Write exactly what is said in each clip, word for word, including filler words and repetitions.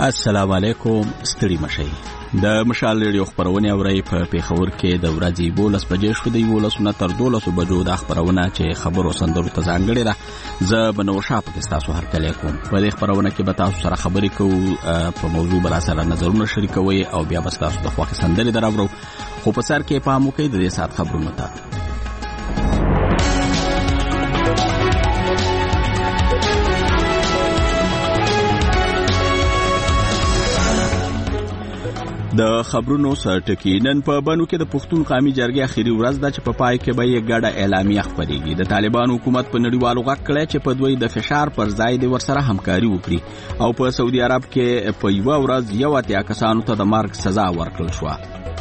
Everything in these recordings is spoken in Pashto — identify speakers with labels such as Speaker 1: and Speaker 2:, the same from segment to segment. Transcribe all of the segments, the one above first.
Speaker 1: السلام علیکم. ستړي مشئ. د مشال ریډیو خبرونه اوري په پیښور کې د ورځې بولس بجې شو دی ولس نه تر دولس بجو د خبرونه چې خبرو سندرو ته ځانګړي ده. زه بنو شاپ کې تاسو هر کله کوم په دې خبرونه کې به تاسو سره خبرې کوو په موضوع بر سره نظرونه شریکوي او بیا به تاسو د خواخ سندري دراوړو خو په سر کې پام وکړئ د دې سات خبرونه ته. د خبرونو سرټکی نن په بنو کې د پښتون قومي جرګې اخیری ورځ ده چې په پای کې به یې ګډه اعلامیه خپرېږي. د طالبان حکومت په نړیوالو غږ کړی چې په دوی د فشار پر ځای د ورسره همکاري وکړي او په سعودي عرب کې په یو ورځ یو اتیا کسانو ته د مرګ سزا ورکړل شو.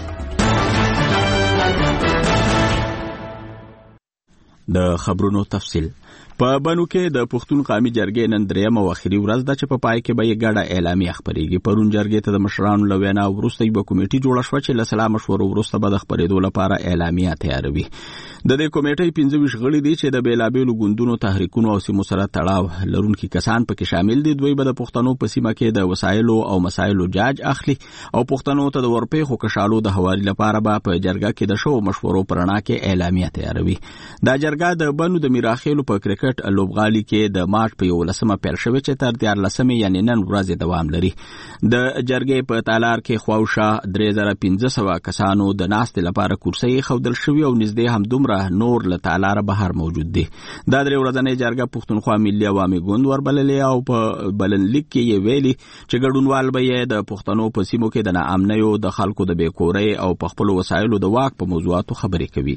Speaker 1: د خبرونو تفصیل. په بنو کې د پښتون قومي جرګې نن درېمه او اخیری ورځ ده چې په پای کې به یې ګډه اعلامیه خپرېږي. پرون جرګې ته د مشرانو له وینا وروسته یوه کمیټې جوړه شوه چې له سلا مشورو وروسته به د خپرېدو لپاره اعلامیه تیاروي. د دې کمیټې پنځه ویشت غړي دي چې د بېلابېلو ګوندونو تحریکونو او سیمو سره تړاو لرونکي کسان پکې شامل دي. دوی به د پښتنو په سیمه کې د وسایلو او مسایلو جاج اخلي او پښتنو ته د ورپېښو کشالو د هواري لپاره به په جرګه کې د شو مشورو پر رڼا کې اعلامیه تیاروي. دا جرګه د بنو د میراخیلو په کرکټ لوبغالي کې د مارچ په یولسمه پیل شوې چې تر دیارلسمې یعنی نن ورځې دوام لري. د جرګې په تالار کې خواوشا درې زره پنځه سوه کسانو د ناستې لپاره کرسۍ ښودل شوي او نږدې همدومره نور له تالاره بهر موجود دي. دا درې ورځنۍ جرګه پښتونخوا ملي عوامي ګوند وربللې او په بلنلیک کې یې ویلي چې ګډونوال به یې د پښتنو په سیمو کې د ناامنیو د خلکو د بېکورۍ او په خپلو وسایلو د واک په موضوعاتو خبرې کوي.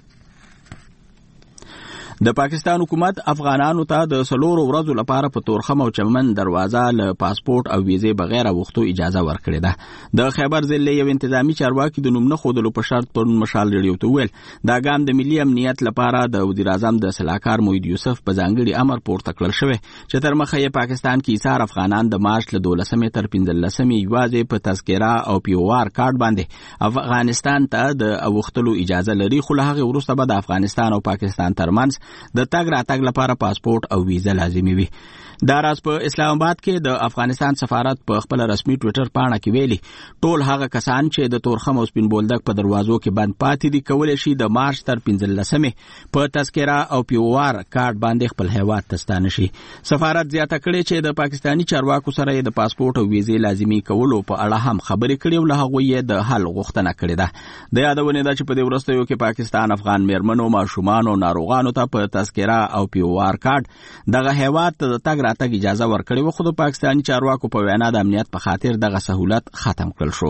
Speaker 1: د پاکستان حکومت افغانانو ته د څلورو ورځو لپاره په تورخم او چمن دروازه له پاسپورت او ویزې بغیر وختو اجازه ورکړې ده. د خیبر ضلع یو انتظامی چارواکي د نوم نه ښودلو په شرط پرون مشال ریډیو ته وویل دا ګام د ملي امنیت لپاره د وزیر اعظم د سلاکار موحد یوسف په ځانګړي امر پورته کړل شوی چې تر مخه یې پاکستان کې ایثار افغانان د مارچ له دولسمې تر پنځلسمې یوازې په تذکره او پیوار کارت باندې افغانستان ته د اوختلو اجازه لري، خو له هغې وروسته به د افغانستان او پاکستان ترمنځ د تګ راتګ لپاره پاسپورت او ویزه لازمي وي. دا راز په اسلام آباد کې د افغانستان سفارت په خپل رسمي ټویټر پاڼه کې ویلي ټول هغه کسان چې د تورخم او سپین بولدک په دروازو کې بند پاتې دي کولی شي د مارچ تر پنځلسمې په تذکره او پیوار کارت باندې خپل هیواد ته ستانه شي. سفارت زیاته کړې چې د پاکستانی چارواکو سره یې د پاسپورت او ویزې لازمي کولو په اړه هم خبرې کړې او له هغوی یې د حل غوښتنه کړې ده. د یادونې ده چې په دې وروستیو کې پاکستان افغان میرمنو، ماشومانو، ناروغانو ته په تذکره او پیوار کارت دغه هیواد ته د تګ راتګ اجازه ورکړې وه، خو د پاکستاني چارواکو په وینا د امنیت په خاطر دغه سهولت ختم کړل شو.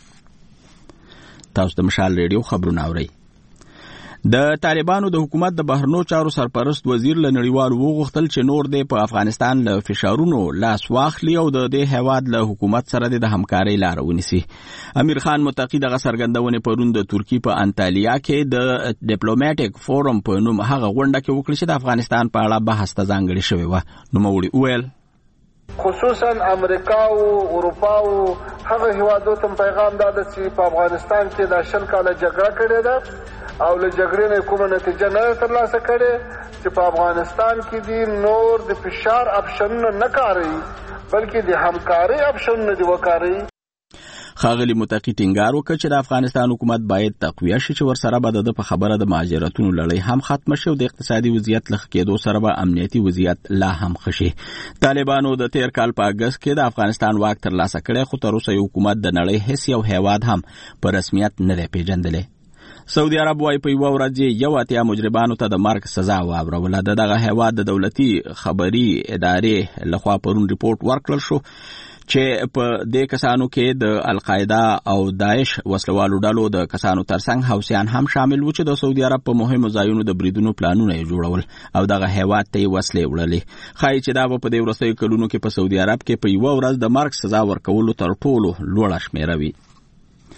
Speaker 1: تاسو د مشال ریډیو خبرونه اورئ. د طالبانو د حکومت د بهرنو چارو سرپرست وزیر له نړیوالو وغوښتل چې نور دی په افغانستان له فشارونو لاس واخلي او د دې هیواد له حکومت سره د همکارۍ لاره ونیسي. امیر خان متقي دغه څرګندونې پرون د ترکیې په انتالیا کې د ډیپلوماټیک فورم په نوم هغه غونډه کې وکړي چې د افغانستان په اړه بحث ته ځانګړې شوې وه. نوموړي وویل
Speaker 2: خصوصا امریکا او اروپا او هغه هیوادو ته پیغام داده چې په افغانستان کې د شل کاله جګړه کړې ده او له جګړې نه کومه نتیجه نه ترلاسه کړې چې په افغانستان کې دي نور د فشار اپشنونه نه کاروي بلکې د همکارۍ اپشنونه دي وکاروي.
Speaker 1: ښاغلي متقي ټینګار وکړ چې د افغانستان حکومت باید تقویه شي چې ورسره به د په خبره د مهاجرتونو لړۍ هم ختمه شي او د اقتصادي وضعیت له ښه کېدو سره به امنیتي وضعیت لا هم ښه شي. طالبانو د تیر کال په اګست کې د افغانستان واک ترلاسه کړی، خو تر اوسه یو حکومت د نړۍ هیڅ یو هیواد هم په رسمیت نه دی پیژندلی. سعودي عرب وايي په یوه ورځ یو اتیا مجرمانو ته د مرګ سزا واوروله. د دغه هیواد د دولتي خبري ادارې لخوا پرون ریپورټ ورکړل شو چې په دې کسانو کې د القاعده او داعش وسلوالو ډلو د کسانو ترڅنګ حوثیان هم شامل وو چې د سعودي عرب په مهمو ځایونو د بریدونو پلانونه یې جوړول او دغه هیواد ته یې وسلې وړلې. ښایي چې دا به په دې وروستیو کلونو کې په سعودي عرب کې په یوه ورځ د مرګ سزا ورکولو تر ټولو لوړه شمېره وي.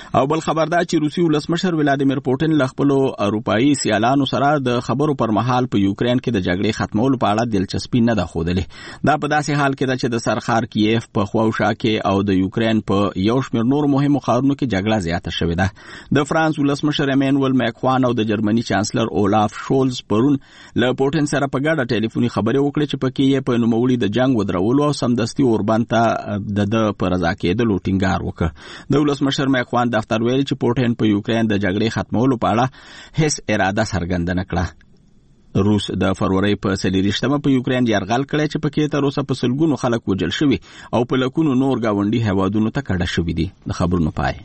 Speaker 1: او بل خبر دا چې روسي ولسمشر ولادیمیر پوتین له خپل اروپایي سیالانو سره د خبرو پر مهال په یوکرين کې د جګړې ختمولو په اړه دلچسپي نه ده ښودلې. دا په داسې حال کې ده چې د سرخار کیف په خواوشا کې او د یوکرين په یو شمېر نور مهمو ښارونو کې جګړه زیاته شوې ده. د فرانس ولسمشر ایمانوئل ماکرون او د جرمني چانسلر اولاف شولز پرون له پوتین سره په ګډه ټلیفوني خبرې وکړې چې پکې یې په نوموړي د جنگ ودرولو او سمدستي اوربان ته د د پر رضا کېدلو ټینګار وکړ. د ولسمشر ماکرون دفتر ویلي چې پوتین په یوکرين د جګړې ختمولو په اړه هیڅ اراده څرګنده نه کړه. روس د فروری په څلېرویشتمه په یوکرين یرغل کړی چې پکې تر اوسه په سلګونو خلک وژل شوي او په لکونو نور گاونډي هیوادونو ته کډه شوي دي. د خبرونو پای.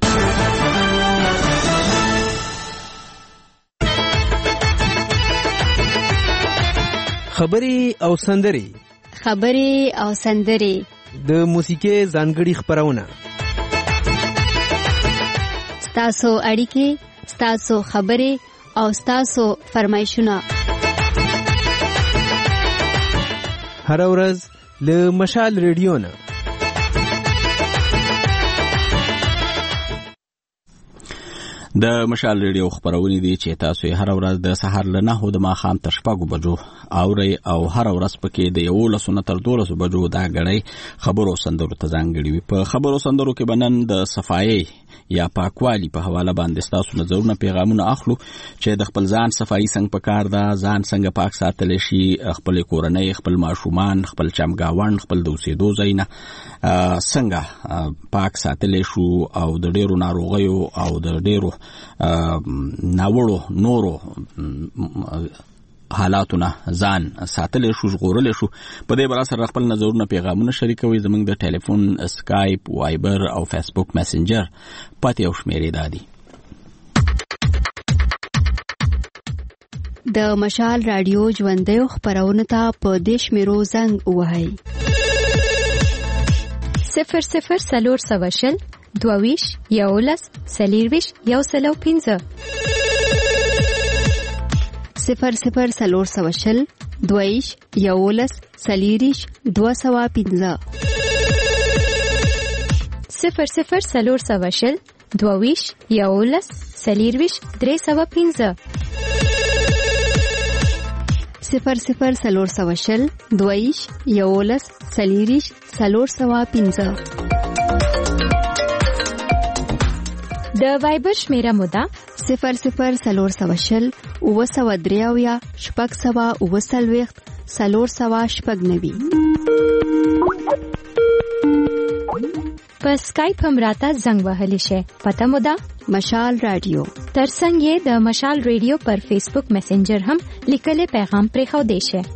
Speaker 3: خبري او سندري
Speaker 4: خبري او سندري
Speaker 3: د موسیقي ځانګړي خبرونه
Speaker 4: ستاسو اړیکې ستاسو خبري او ستاسو فرمایشونه
Speaker 3: هر ورځ له مشال ریډیو نه.
Speaker 1: د مشال ریډیو خبرونه دي چې تاسو یې هر ورځ د سحر له نهو د ماښام تر شپږو بجو اورئ او هر ورځ پکې د یولسو نه تر دولسو بجو دا غړی خبرو سندرو ته ځانګړي وي. په خبرو سندرو کې بنن د صفایي یا پاکوالي په حواله باندې تاسو نظرونه پیغامونه اخلو چې د خپل ځان صفایي څنګه پکار ده، ځان څنګه پاک ساتل شي، خپل کورنۍ، خپل ماشومان، خپل چمګاوند، خپل د اوسېدو ځایونه څنګه پاک ساتل شو او د ډیرو ناروغیو او د ډیرو ناوړو نورو حالاتونه ځان ساتل شو، ژغورل شو. په دې باره سره خپل نظرونه پیغامونه شریکوي. زموږ د ټلیفون، اسکایپ، وایبر او فیسبوک میسنجر پاتې او شمیرې دادي.
Speaker 4: د مشال رادیو ژوندۍ خبرونه ته په دیش میرو زنګ وهاي
Speaker 5: صفر صفر سلور سوشل دوویش یولس سلیرویش یو سلو پینزه
Speaker 4: صفر صفر سلور سوشل دوویش یولس سلیریش دو سوا پینزه
Speaker 5: صفر صفر سلور سوشل دوویش یولس سلیرویش درې سوا پینزه
Speaker 4: صفر صفر سلور سوشل دوویش یولس سلیریش سلور سوا پینزه.
Speaker 5: د وایبر شمیره مودا
Speaker 4: صفر صفر سلور سوشل اوه سوه دریاویا شپږ سوه اوه څلوېښت څلور سوه شپږ نوي.
Speaker 5: په سکایپ هم راته زنګ وهلی شي. پته مودا
Speaker 4: مشال رادیو.
Speaker 5: ترڅنګ یې د مشال ریډیو پر فیسبوک میسنجر هم لیکلي پیغام پرې خو دی شي.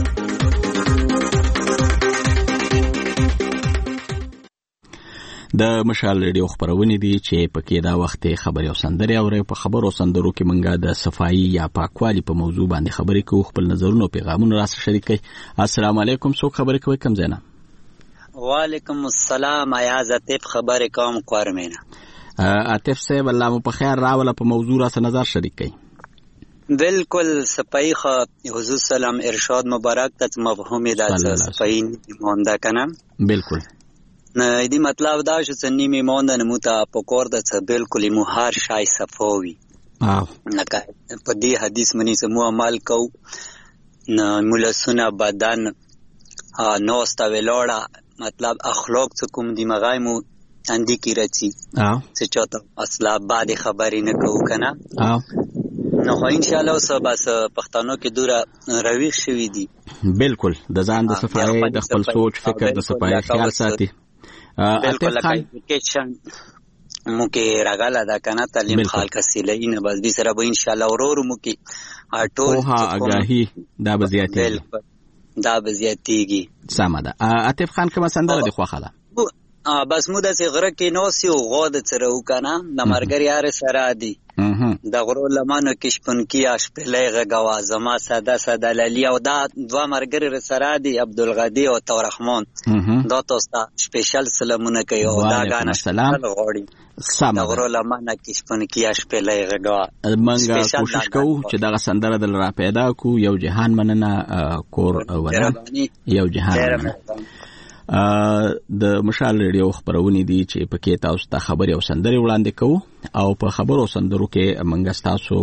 Speaker 1: د مشال ریډیو خبرونه دي چې پکې دا وخت خبري او سندري اوري. په خبرو سندرو کې منګه د صفایي یا پاکوالي په موضوع باندې خبرې کوو. خپل نظرونه او پیغامونه راس شریکي. السلام علیکم. څوک خبرې کوي؟ کوم ځای نه؟
Speaker 6: وعلیکم السلام. ایاز عاطف خبرې کوم قورمینه.
Speaker 1: عاطف صاحب الله مو په خیر راوله. په موضوع راس نظر شریکي.
Speaker 6: بالکل صفایي خو حضور سلام ارشاد مبارک ته مفهوم د صفایي مونده کنه.
Speaker 1: بالکل
Speaker 6: نه دې مطلب دا چې سنیمه مونده نموتا پکور د څه بالکل مهار شای صفوي.
Speaker 1: اه
Speaker 6: لکه په دې حدیث منی سمو عمل کو نه ملسونه بدن نو استا ویلوړه مطلب اخلاق څه کوم دی مغایمو اندی کی رچی
Speaker 1: اه
Speaker 6: څه چاته اصلا بعد خبرې نه کو کنه.
Speaker 1: اه
Speaker 6: نو ان شاء الله سبا بس پښتنو کې دوره رويخ شوی دی.
Speaker 1: بالکل د ځان د صفای د خپل سوچ فکر د صفای خیال ساتي.
Speaker 6: بالکل اپلیکیشن مو کې راغلا دا کنه تعلیم خال کسیلې نه بس دې سره به ان شاء الله ورور مو کې ټول
Speaker 1: ها اگاهی دا بزیاتي
Speaker 6: بالکل دا بزیاتيږي.
Speaker 1: سمه ده. عاطف خان کوم سندره دی خوخه ده؟
Speaker 6: بس مو د غره کې نوسی او غود سره وکنه د مرګر یار سره دی د غرو لمانو کې شپن کې اشپلې غوا زما ساده ساده للی او دا دوا مرګر سره دی عبدالغدی او تورحمان دا تاسو سپیشل سلامونه کوي او دا غانا
Speaker 1: سلام
Speaker 6: غوړي
Speaker 1: سم
Speaker 6: د غرو لمانو کې شپن کې اشپلې غوا.
Speaker 1: منګه کوشش کوو چې دا سندره دل را پیدا کو. یو جهان مننه کور ونه یو جهان مننه. د مشال ریډیو خبرونه دي چې پکې تاسو ته خبري او سندري وړاندې کوو او په خبرو سندرو کې منګ تاسو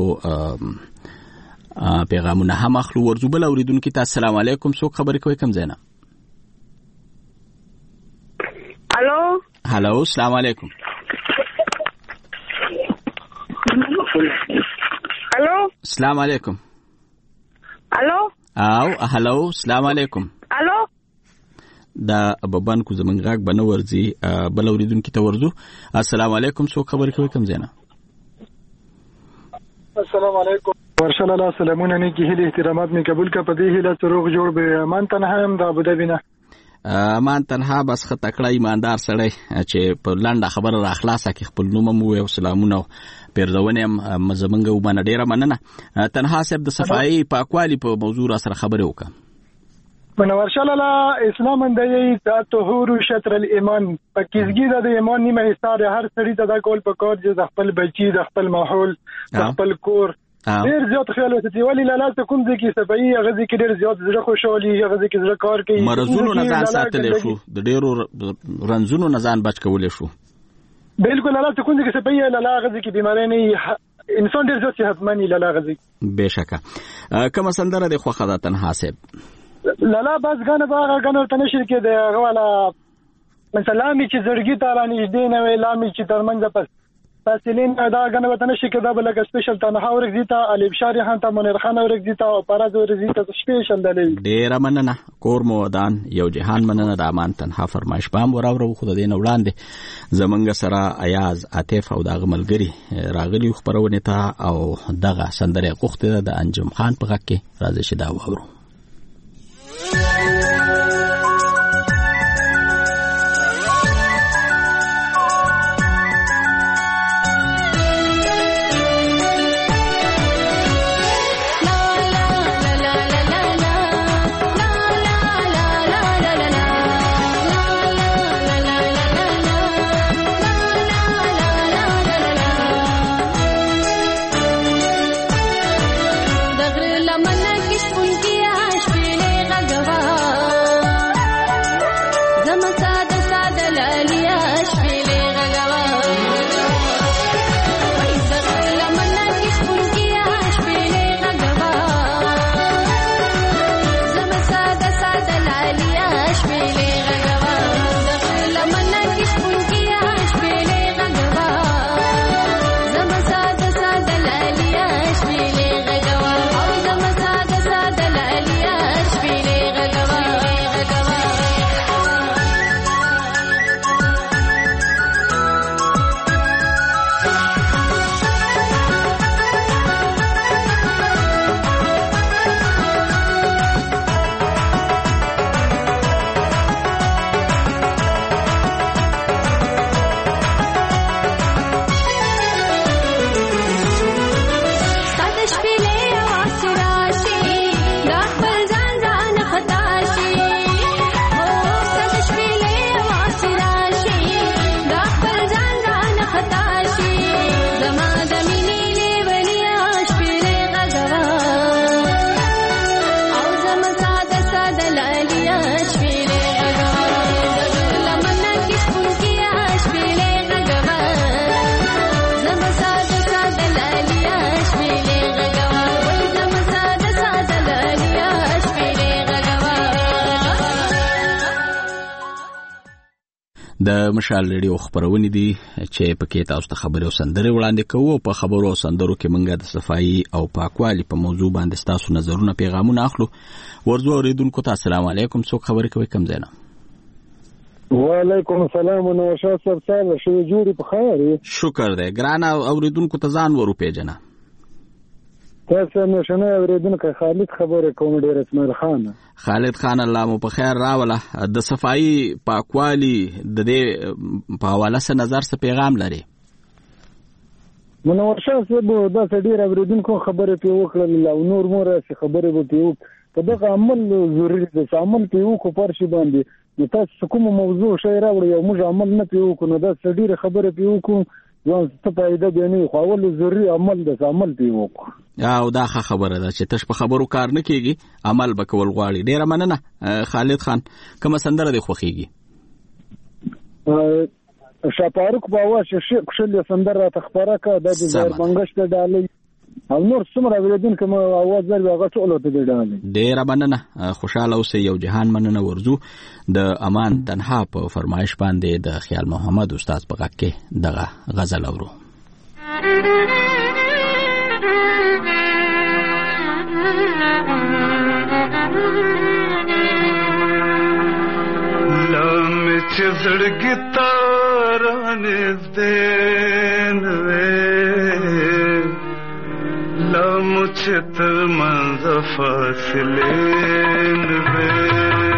Speaker 1: پیغامونه هم اخلو. ورزو بل اوریدونکو ته السلام علیکم، څوک خبرې کوي کوم ځای نه؟
Speaker 7: الو
Speaker 1: هالو السلام علیکم.
Speaker 7: الو
Speaker 1: السلام علیکم.
Speaker 7: الو
Speaker 1: او هالو السلام علیکم.
Speaker 7: الو
Speaker 1: دا بابان کو زمنګ غاګ بنو ورزي بل اوریدونکو ته ورزو السلام علیکم، څوک خبرې کوي کوم ځای نه؟
Speaker 8: السلام علیکم ورشل الله سلامونه نه کی هله احترامات می قبول کا پدې هله تروغ جوړ به مان تنها هم د ابوظبی نه
Speaker 1: مان تنها بس خطکړه ایماندار سړی چې په لنډه خبره را خلاصه کی خپل نوم مو او سلامونه پیرزونه مزمنګ وبانه ډیره مننه. تنها صاحب د صفای پاکوالی په موضوع سره خبرې وکړه.
Speaker 8: منور شل الله اسلام اندای ته طهور شطر الایمان پکېزګي د ایمان نیمه حصہ د هر سړي ته د کول په کار چې د خپل بچي د خپل ماحول د خپل کور ډیر زیات خیال وساتي. ولی لاله ته کوم ځکه صفای هغه ځکه ډیر زیات زړه خوشالي هغه ځکه زړه کار کوي
Speaker 1: مرزونو نه ځان ساتل شو د ډیرو رنزونو نه ځان بچ کول شو.
Speaker 8: بالکل لاله ته کوم ځکه صفای لاله هغه ځکه بیماری نه انسان ډیر زیات صحتمن لاله هغه ځکه
Speaker 1: بهشکه. کوم سندره د خوخه ده تنها صاحب؟
Speaker 8: لاله بس غنه باغ غنه ته نشر کې دی هغه والا مثلا می چې زړګي ته را نږدې نه وي لامي چې ترمنځ پس فاصلین دا غنه ته نشر کې دا بل کې سپیشل تنها ورګزیتا علي بشاری خان ته منیر خان ورګزیتا او پراز ورګزیتا سپیشل دلی
Speaker 1: ډیر مننه. کور مودان یو جهان مننه د امان تنها فرمایش بام وراورو خو د دین وړاندې زمنګ سره ایاز عاطف او د غملګری راغلی خبرونه ته او دغه سندره غوښته د انجم خان په غږ کې راځي چې دا وورو. د مشال ریډیو خبرونه دي چې پکې تاسو ته خبري او سندري وړاندې کوو. په خبرو او سندرو کې منګه د صفائی او پاکوالي په موضوع باندې تاسو نظرونه پیغامونه اخلو. ورزو اوریدونکو ته السلام علیکم، څوک خبري کوي کوم ځای نه؟
Speaker 8: وعلیکم السلام نو شاه صاحب څنګه شو جوړي په خیر؟
Speaker 1: شکر دی ګران اوریدونکو ته ځان ورو پیژنه.
Speaker 8: تاسو نو شنه اوریدونکو خالد خبره کوم ډیر اسماعیل خان.
Speaker 1: خالد خان الله مو په خیر راوله. د صفائی پاکوالی د دې په حواله سره نظر څه پیغام لري؟
Speaker 8: منور شاه صاحب دا ډیر اوریدونکو خبره په وکړل او نور مور خبره به پیو په دغه عمل ضروري دی چې عمل پیو کو پرشي باندې نو تاسو کوم موضوع شای راوړی او موږ عمل نه پیو کو نو دا ډیر خبره پیو کو
Speaker 9: ځان څه فائدہ دی نه خو ول ضروري عمل د عمل دی وکړه
Speaker 1: او دا خبره ده چې تش په خبرو کار نه کیږي عمل وکول غواړي. ډیره مننه خالد خان. کوم سندره دی خوخیږي؟
Speaker 9: شاپاروک باوا چې خوشاله سندره تخبره کا د زهر منګشت ډالۍ او نور څومره ولدون کوم اواز زر هغه ټول ته ډالۍ.
Speaker 1: ډیره مننه خوشاله اوسئ. یو جهان مننه ورزو د امان تنها په فرمایش باندې د خیال محمد استاد په غږ کې دغه غزل اورو.
Speaker 10: لم چې زړګي تارانې دین وې لم چې تر منځ فاصلې وې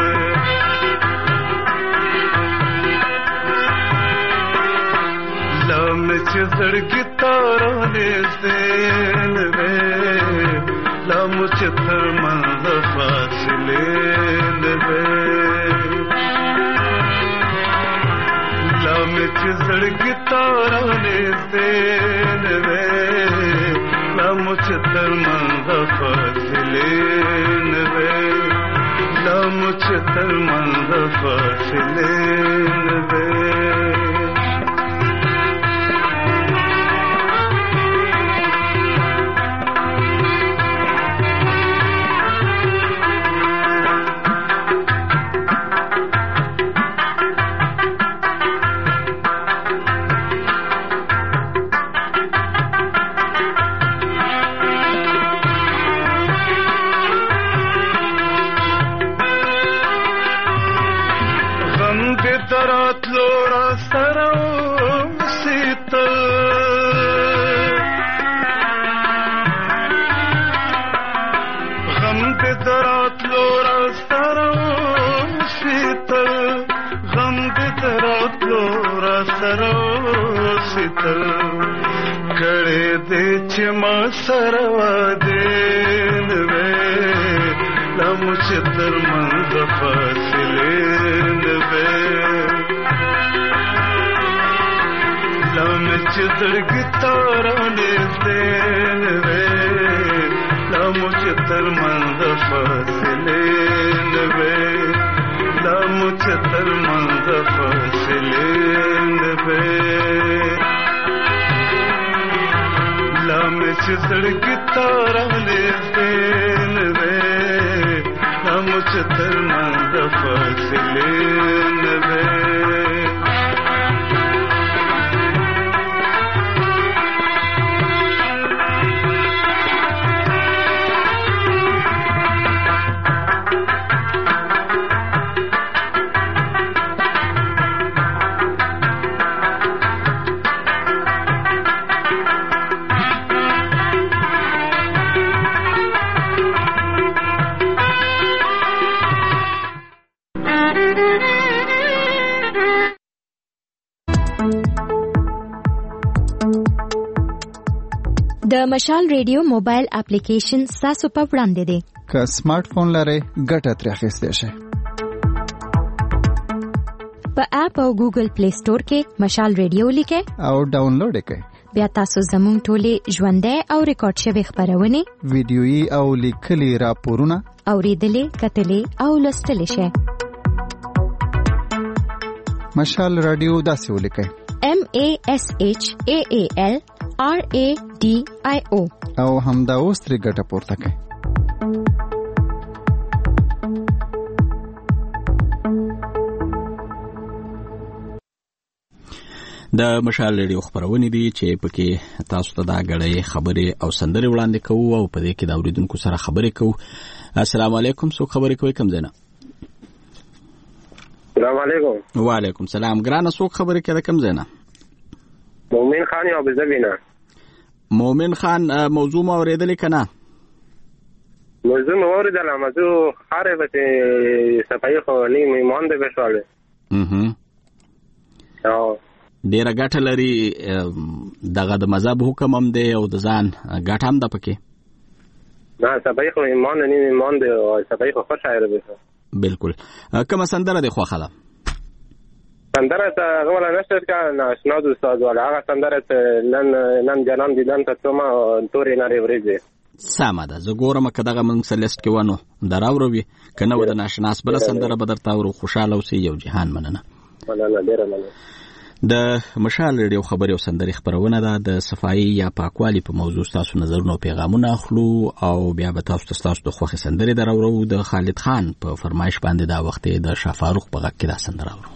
Speaker 10: لم چې زړګي تارانې دین وې لم چې تر منځ فاصلې وې لم چې زړګي تارانې دین وې لم چې تر منځ فاصلې وې لم چې تر منځ فاصلې وې سروا دین وې لم چې تر منځ فاصلې وې لم چې زړګي تارانې دین وې لم چې تر منځ فاصلې وې لم چې تر منځ فاصلې وې لم چې زړګي تارانې دین وې لم چې تر منځ فاصلې وې
Speaker 5: د مشال ریډیو موبایل اپلیکیشن تاسو په وړاندې دی.
Speaker 11: که سمارټ فون لرئ ګټه ترې اخیستی شئ.
Speaker 5: په اپ او ګوګل پلی سٹور کې مشال ریډیو لیکئ
Speaker 11: او ډاونلوډ یې کړئ.
Speaker 5: بیا تاسو زموږ ټولې ژوندۍ او ریکارډ شوي خپرونې
Speaker 11: ویډیويي او لیکلي راپورونه
Speaker 5: اوریدلې کتلې او لوستلی شئ.
Speaker 11: مشال رادیو داسې ولیکئ
Speaker 5: M A S H A A L R A D I O
Speaker 11: او همدا اوس ترې ګټه پورته کړئ.
Speaker 1: د مشال ریډیو خبرونه دي چې پکې تاسو ته دا غړې خبرې او سندرې وړاندې کوو او په دې کې د اوریدونکو سره خبرې کوو. السلام علیکم. څوک خبرې کوي؟ کوم ځای؟
Speaker 12: السلام علیکم.
Speaker 1: وعلیکم السلام. ګرانه څوک خبرې کوي؟ کوم ځای؟
Speaker 12: مومن خان یو بزبینا.
Speaker 1: مومن خان موضوع ما اوریدلې کنه؟
Speaker 12: موضوع ما اوریدله. موضوع خاره به صفای خو نیم ایمان ده بشواله.
Speaker 1: اها.
Speaker 12: او
Speaker 1: ډیره ګټه لري دغه د مذهب حکم هم دی او د ځان ګټه هم ده پکې.
Speaker 12: نه صفای خو ایمان نیم ایمان ده او صفای خو خوش شاعر به.
Speaker 1: بالکل. کومه سندره دی خوښه ده؟
Speaker 12: سندره ته غوړه نشته کا ناشنا د استاد ولا هغه سندره ته نن نن جنان دیدن ته څومره تورې نری ورېږي
Speaker 1: سمه ده زه ګورم که دغه موږ سلیست کې ونه دراوروي که نه و د ناشناس بله سندره به درته اورو. خوشحاله اوسئ. یو جهان مننه.
Speaker 12: مننه ډېره مننه.
Speaker 1: د مشال ریډیو خبري او سندري خبرونه ده د صفایي یا پاکوالي په موضوع تاسو نظرونه او پیغامونه اخلو او بیا به تاسو تاسو د خوخه سندري دراورو. د خالد خان په فرمایش باندې دا وخت د شفاروق په غږ کې دا سندره اورو.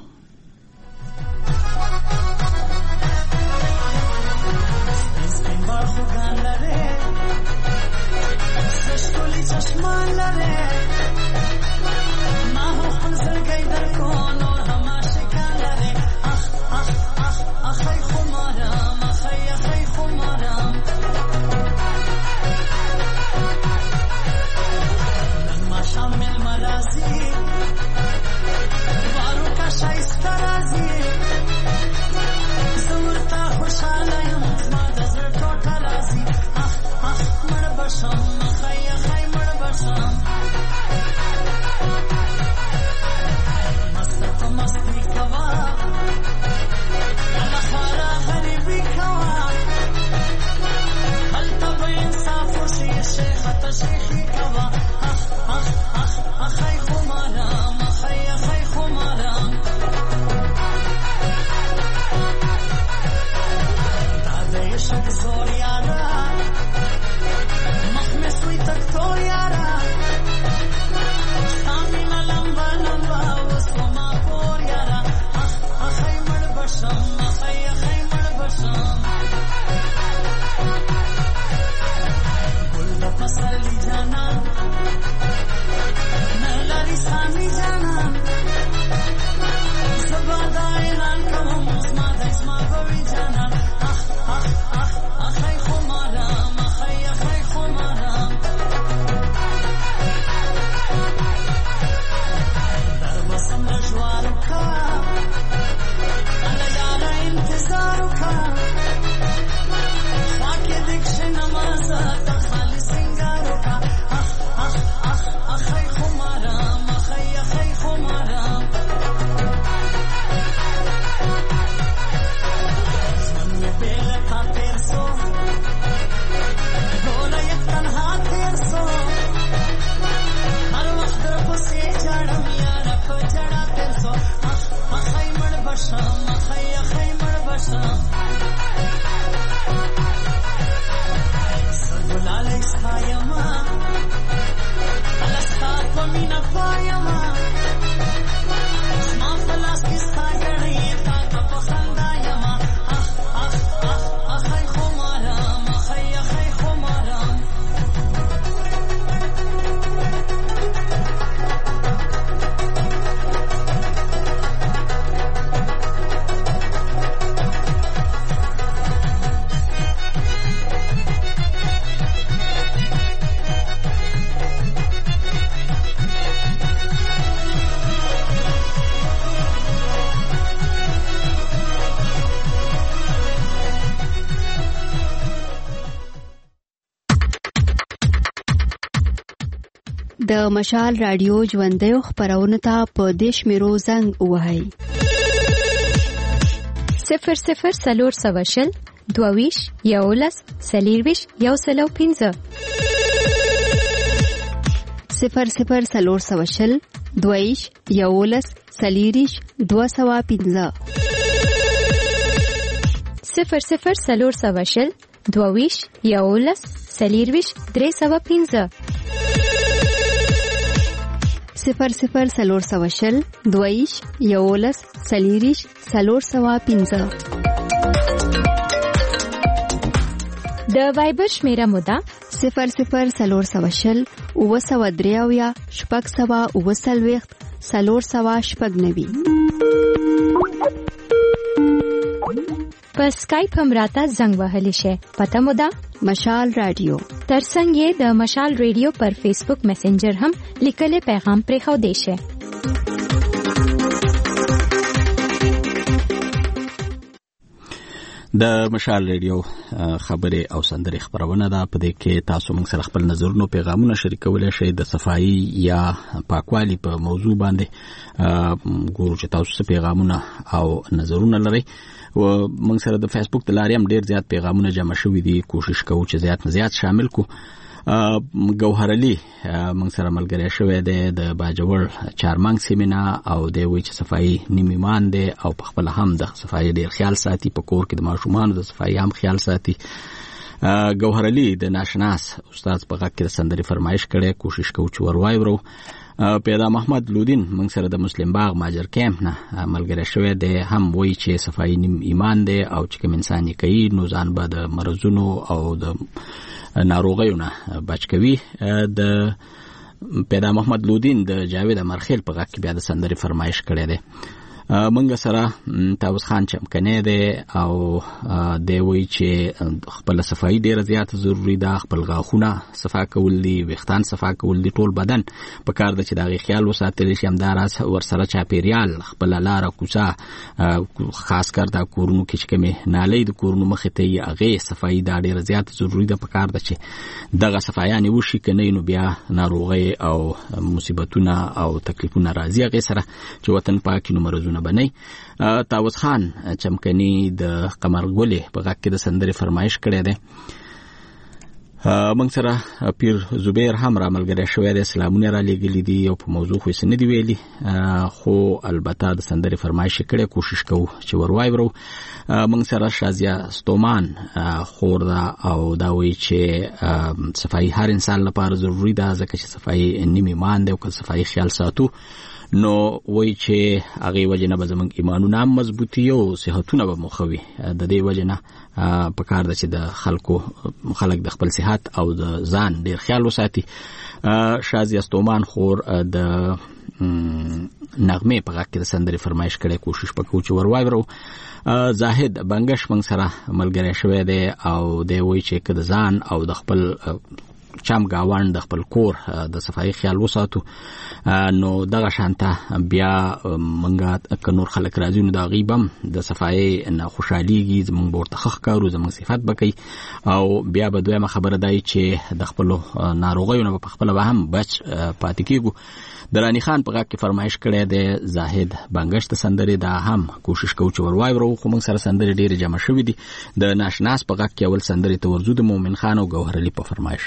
Speaker 4: د مشال رادیو ژوندیو خبرونه ته په دیش میرو زنګ وهاي
Speaker 5: صفر صفر سلور سواشل دوویش یولس سلیرویش یو سلو پینزه
Speaker 4: صفر صفر سلور سواشل دوویش یولس سلیریش دو سوا پینزه
Speaker 5: صفر صفر سلور سواشل دوویش یولس سلیرویش درې سوا پینزه
Speaker 4: صفر صفر سلور سواشل دویش یولس سلیریش سلور سوا پینزه
Speaker 5: د وایبر شمیره مودا
Speaker 4: صفر صفر سلور سواشل او سوا دریاویا شپږ سوا او سلويخت سلور سوا شپږ نوي
Speaker 5: په سکایپ هم راته زنګ وهلی شي. پته مودا
Speaker 4: مشال رادیو
Speaker 5: ترڅنګ یې د مشال رادیو پر فیسبوک میسنجر هم لیکل پیغام پرې خو دی شي.
Speaker 1: د مشال ریډیو خبرې او سندرې خبرونه ده. په دې کې تاسو موږ سره خپل نظرونه پیغامونه شریکولی شئ د صفایي یا پاکوالي په موضوع باندې. ګورو چې تاسو څه پیغامونه او نظرونه لرئ. و موږ سره د فیسبوک د لارې هم ډېر زیات پیغامونه جمع شوي دي. کوشش کوو چې زیات نه زیات شامل کو. ګوهر علي موږ سره ملګری شوی دی د باجوړ چارمنګ سیمینا او دی وایي چې صفایي نیم ایمان دی او په خپل هم د صفایي ډېر خیال ساتي. په کور کې د ماشومانو د صفایي هم خیال ساتي. ګوهر علي د ناشناس استاد په غږ کې د سندرې فرمایش کړی. کوشش کوو چې ور وایورو. پیدا محمد لودین موږ سره د مسلم باغ ماجر کیمپ نه ملګری شوی دی. هم وایي چې صفایي نیم ایمان دی او چې کوم انسان یې کوي نو ځان به د مرضونو او د ناروغیو نه بچ کوي. د پیدا محمد لودین د جاوید امرخیل په غږ کې بیا د سندرې فرمایش کړی دی. منګه سره تاوس خان چمکنی دی او دی وایي چې خپل صفایي ډیره زیاته ضروري ده. خپل غاښونه صفا کول دي، ویښتان صفا کول دي، ټول بدن په کار ده چې د هغې خیال وساتلی شي. همداراز ورسره چاپیریال خپله لاره کوڅه خاص کر دا کورونو کې چې کومې نالۍ د کورونو مخې ته یي هغې صفایي دا ډیره زیاته ضروري ده. په کار ده چې دغه صفایانې وشي، که نه نو بیا ناروغۍ او مصیبتونه او تکلیفونه راځي هغې سره چې وطن پاک نو مرضونه بنئ. تاوس خان چمکنی د قمر ګلې په غږ کې د سندرې فرمایش کړی دی. موږ سره پیر زبیر هم را ملګری شوی دی. سلامونه را لیږلي دي او په موضوع خو یې څه نه دي ویلي، خو البته د سندرې فرمایش یې کړی. کوشش کوو چې ور وایورو. موږ سره شازیه ستومان خور ده او دا وایي چې صفایي هر انسان لپاره ضروري ده ځکه چې صفایي نیم ایمان دی او که صفایي خیال ساتو نو وایي چې هغې وجې نه به زموږ ایمانونه هم مضبوطي او صحتونه به مو ښه وي. د دې وجې نه په کار ده چې د خلکو خلک د خپل صحت او د ځان ډېر خیال وساتي. شازیه ستومان خور د نغمې په غږ کې د سندرې فرمایش کړی. کوشش به کوو چې ور وایورو. زاهد بنګش موږ سره ملګری شوی دی او دی وایي چې که د ځان او د خپل چم گاوان د خپل کور د صفایي خیال وساتو نو دغه شانته بیا منګه که نور خلک راځي نو د هغوی به هم د صفایي نه خوشحالیږي، زموږ به ورته ښه ښکارو، زموږ صفت به کوي او بیا به دویمه خبره دا چې د خپلو ناروغیو نه به په خپله به هم بچ پاتې کېږو. د رانی خان په غږ کې فرمایش کړی دی زاهد بنګش د سندرې. دا هم کوشش کوو چې ور وایورو، خو موږ سره سندرې ډېرې جمع شوي دي. د ناشناس په غږ کې اول سندرې ته ورځو د مومن خان او ګوهر علي په فرمایش.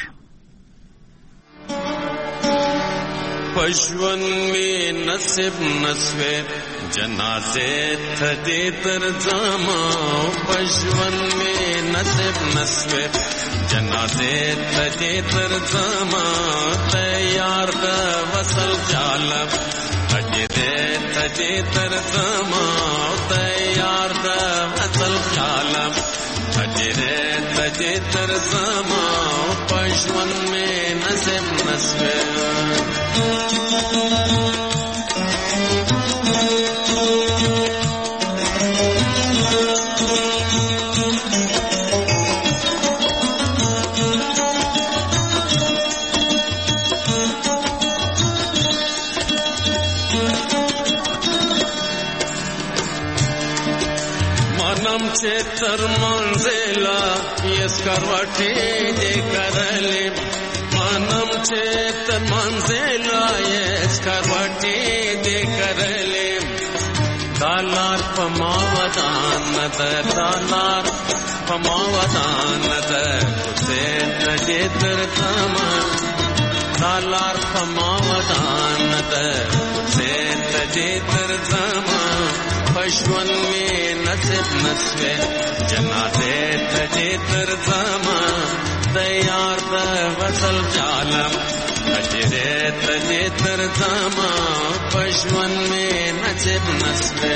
Speaker 13: پشون می نصیب نسوے جنازے تھدے تر زاما، پشون می نصیب نسوے جنازے تھدے تر زاما، تیار دا وصل جالب تجدے تھدے تر زاما، تیار دا وصل جالب تجدے تجدے تر زاما، پشون می نصیب نسوے. मनम चेतर मंजिला यस करवटे दे करले, मनम चेतर मंजिला यस करवटे दे करले, दालार पमावदान नदर, दालार पमावदान नदर, हुसैन तजे तरतमा, दालार पमावदान नदर, हुसैन तजे तरतमा, पशवन में नसीब नस्वे जनाजे तजे तरतमा, तैयार द वसल जालम अजरे तजे तरतमा, पशवन में नसीब नस्वे.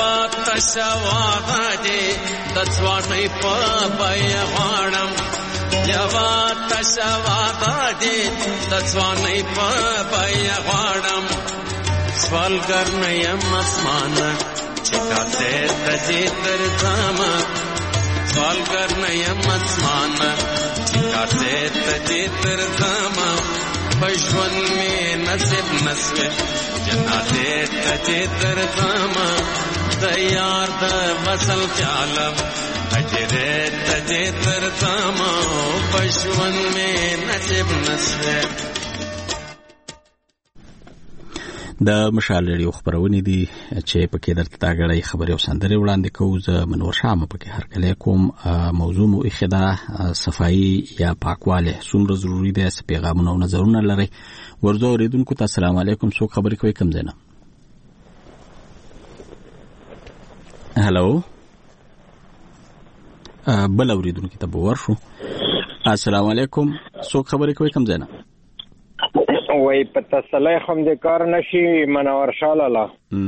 Speaker 13: شواغه دې د ځوانۍ په بیغاړم، یوا تشوا دادی د ځوانۍ په بیا غواړم سوالګر نه یم اسمانه چې کاته تجې تر ځامه سوالګر نه یم اسمانه چې کاته تجې تر ځامه پښون می نصیب نسوه جناته تجې تر ځامه د یار د وصل خیالم اجره تجې تر ځامه پښون می نصیب نسوه.
Speaker 1: د مشال ریډیو خبرونه دي چې پکې درته تاګړې خبرې او سندرې وړاندې کوو. زه منور شاه پکې هر کله کوم موضوع مو اخدا صفائی یا پاکواله څومره ضروری ده. څه پیغامونه او نظرونه لري ورزو اوریدونکو ته السلام علیکم. څوک خبرې کوي کوم ځای نه؟ هالو بل اوریدونکو ته به ورشو. السلام علیکم. څوک خبرې کوي کوم ځای نه؟
Speaker 14: وای په تسلی هم د کار نشي منور شالاله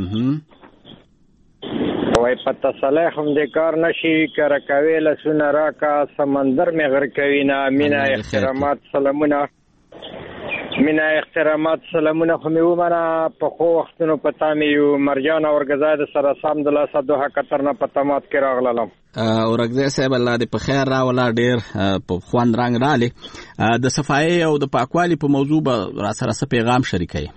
Speaker 14: وای په تسلی هم د کار نشي کر کوي لسونه راکا سمندر می غر کوي نه مینا احترامات سلامونه مینا احترامات سلامونه خو میو منا په خو وختونو پتا میو مرجان اورګزاد سره سم د لاس دوه کتر نه پتمات کې راغلم
Speaker 1: اورګزاد صاحب الله دې په خیر را ولا ډیر په خوان رنگ رااله د صفایي او د پاکوالي په موضوع به را سره څه پیغام شریکای.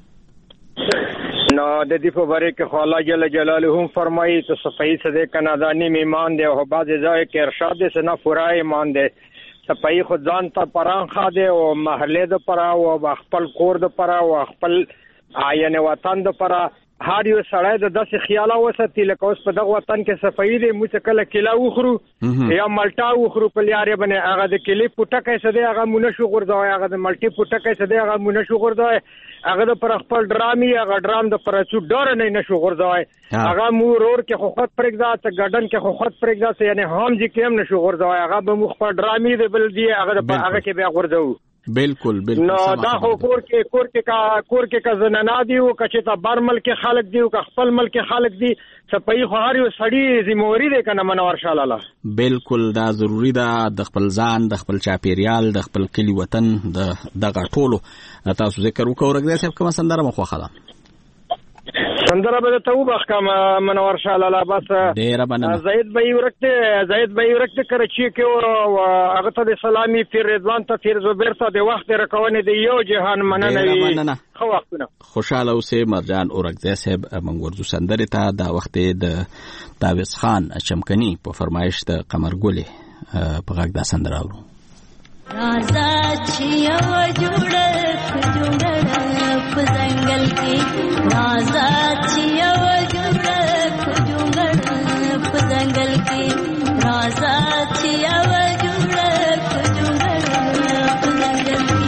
Speaker 14: نو د دې په باره کې خو الله جل جلاله هم فرمایي ته صفایي څه د کنادانی ایمان دی او بعض ځای کې ارشاد دې سنا پورا ایمان دی. صفایي خو ځان ته پران خاده او محله د پرا او خپل کور د پرا او خپل عین وطن د پرا هر یو سړی د داسې خیال اوساتي لکه اوس په دغه وطن کې صفایي دی موږ کله کلا وخرو یا مالټا وخرو په لیارې باندې هغه د کلی پټکې سده هغه مونږ شو غردوي هغه د مالټي پټکې سده هغه مونږ شو غردوي هغه د پر خپل ډرامي هغه ډرام د پر څو ډور نه نشو غردوي هغه مو رور کې خو خط پرګدا ته ګډن کې خو خط پرګدا یعنی هم چې کېم نشو غردوي هغه به مخ پر ډرامي دی بل دی هغه د هغه کې بیا غردو.
Speaker 1: بالکل بالکل
Speaker 14: نو دا خو کور کې کور کې کا کور کې کا زنانا دی او کچې ته بار ملک خلک دی او خپل ملک خلک دی صفایي خو هر یو سړی ذمہواری دی کنه منور شالاله.
Speaker 1: بالکل دا ضروری ده د خپل ځان د خپل چاپیریال د خپل کلی وطن د دغه ټولو تاسو ذکر وکړو. ورګدې صاحب کوم سندره مخوخه ده
Speaker 14: سندره به ته وبخکم منور شالاله بس
Speaker 1: ډیر باندې
Speaker 14: زید بای ورکته زید بای ورکته کراچي کې او هغه ته سلامي پیر رضوان ته پیر زبیر ته د وخت رکونه دی یو جهان مننه خو وختونه
Speaker 1: خوشاله اوسه مرجان اورګزی صاحب منګورزو سندره ته د وخت د تاویز خان چمکنی په فرمایش د قمر ګل په غږ د سندره اورو.
Speaker 15: رازا چیا جوړه جوړه په ځنګل کې رازا چیا جوړه جوړه په ځنګل کې رازا چیا جوړه جوړه په ځنګل کې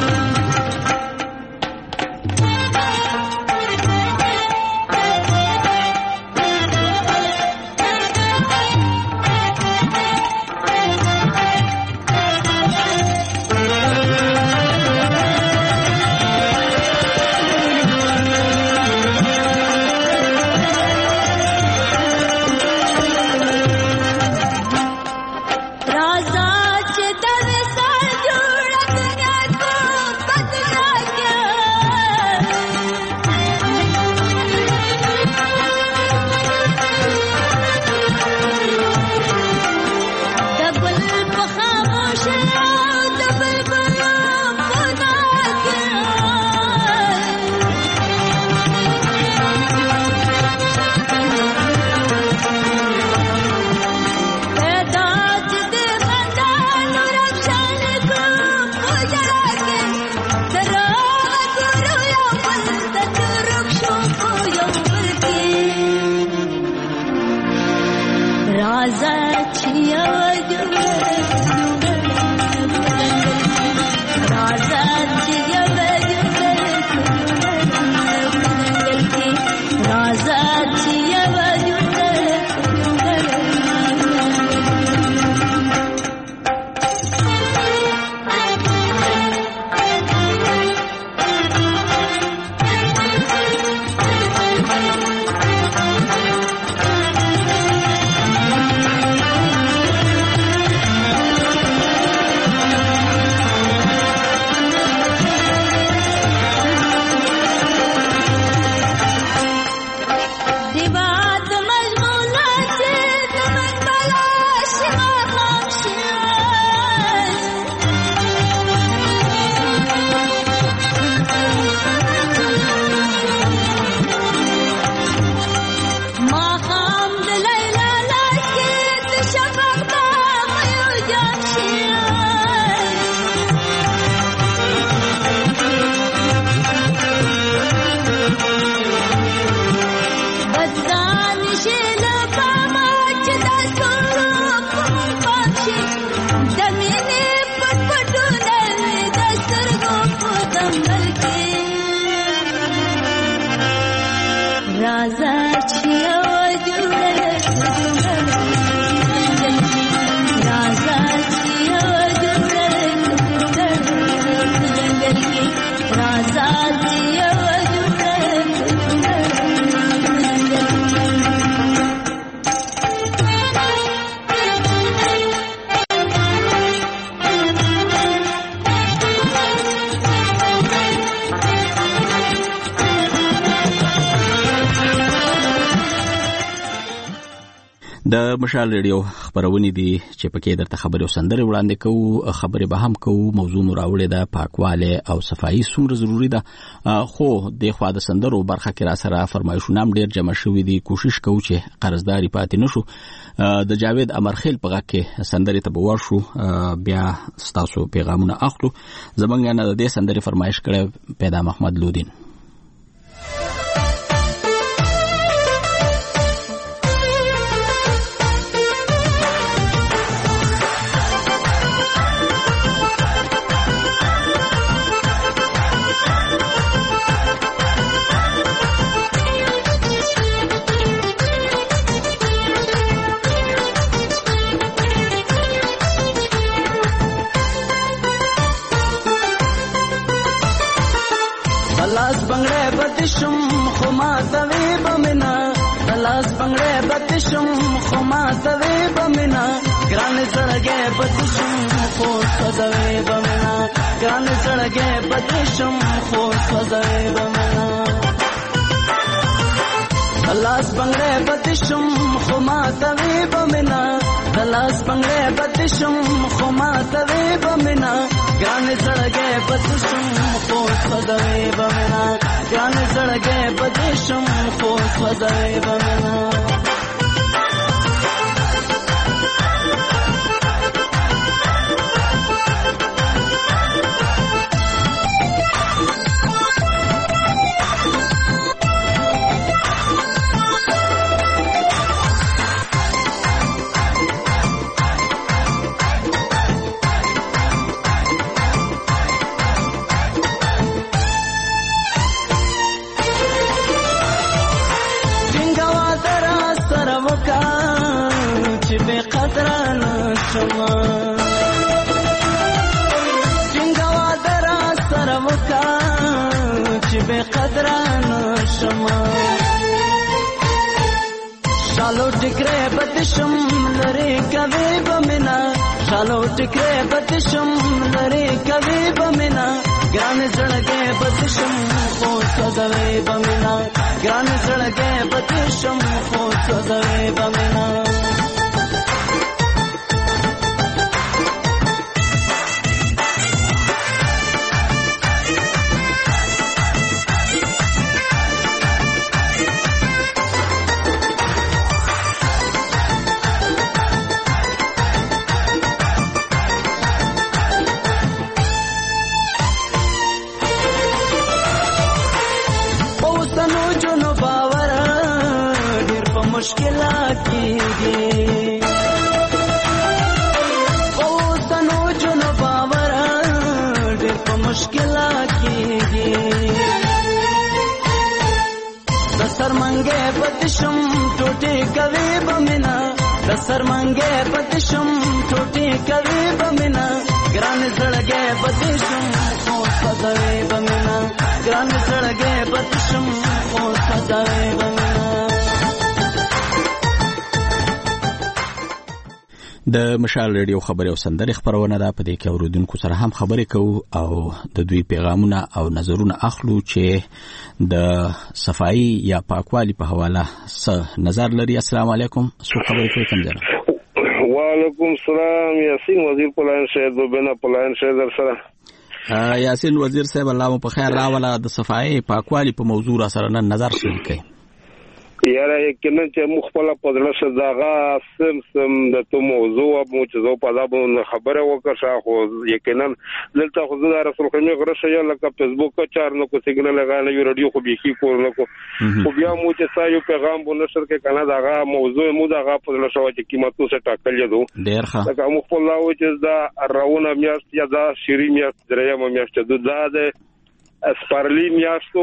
Speaker 15: राजा छिया जुड़ल राजा छिया जुड़ल जंगल के राजा छिया
Speaker 1: د مشال ریډیو خبرونه دي چې پکې درته خبرې او سندرې وړاندې کوو. خبرې به هم کوو. موضوع مو راوړې ده پاکواله او صفایي څومره ضروری ده، خو د خوا د سندرو برخه کې را سره فرمایشونه هم ډېر جمع شوي دي. کوشش کوو چې قرضداري پاتې نشو. د جاوید امرخیل په غږ کې سندرې ته به ورشو، بیا ستاسو پیغامونه اخلو. زمونږ نه د دې سندرې فرمایش کړی پیدا محمد لودین.
Speaker 16: بتشم خما توی بمنا دلاس بنگړې بتشم خما توی بمنا ګران سړګې بتشم خو سوځوي بمنا ګران سړګې بتشم خو سوځوي بمنا دلاس بنگړې بتشم خما توی بمنا دلاس بنگړې بتشم خما توی بمنا ګران سړګې بتشم خو سوځوي بمنا ګران سړګې بتشم خو سوځوي بمنا شالو ټکرې بتشم لری کوي بمنا شالو ټکرې بتشم لری کوي بمنا ګران زړګې بتشم خو سوځوي بمنا ګران زړګې بتشم خو سوځوي بمنا मुश्किलात कीजिए ओ तनो जुन बावर दिल मुश्किलात कीजिए दसर मंगे बदशम टूटे कभी बमिना दसर मंगे बदशम टूटे कभी बमिना ग्रान सड़गे बदशम को सजाए बमिना ग्रान सड़गे बदशम को सजाए बमिना
Speaker 1: د مشال ریډیو خبري او سندري خبرونه ده. په دې کې اوریدونکو سره هم خبرې کوو او د دوی پیغامونه او نظرونه اخلو چې د صفایي یا پاکوالي په حواله څه نظر لري. السلام علیکم. سو خبرې کوي کوم ځای؟
Speaker 17: وعلیکم السلام. یاسین وزیر پلان شه د بنا پلان شه در سره
Speaker 1: یاسین وزیر صاحب الله مو په خیر راولا. د صفایي پاکوالي په موضوع سره نن نظر شریکي.
Speaker 17: یاره یقینا چې مخبل په دغه صداغه سم سم د تو موضوع مو چې زو په دا خبره وکړه خو یقینا دلته خو د رسول خمی غرشه یا لکه فیسبوک چار نو کو سیګنال لګاله یو رادیو خو به کی کول نو کو خو بیا مو چې سایو پیغام بو نشر کې کنه داغه موضوع مو داغه په دغه شو چې قیمتو څخه ټاکل دي
Speaker 1: ډیر ښه
Speaker 17: دا مخبل لا و چې دا راونه میاشت یا دا شری میاشت دریم میاشت د دا د اسپارلی میاشتو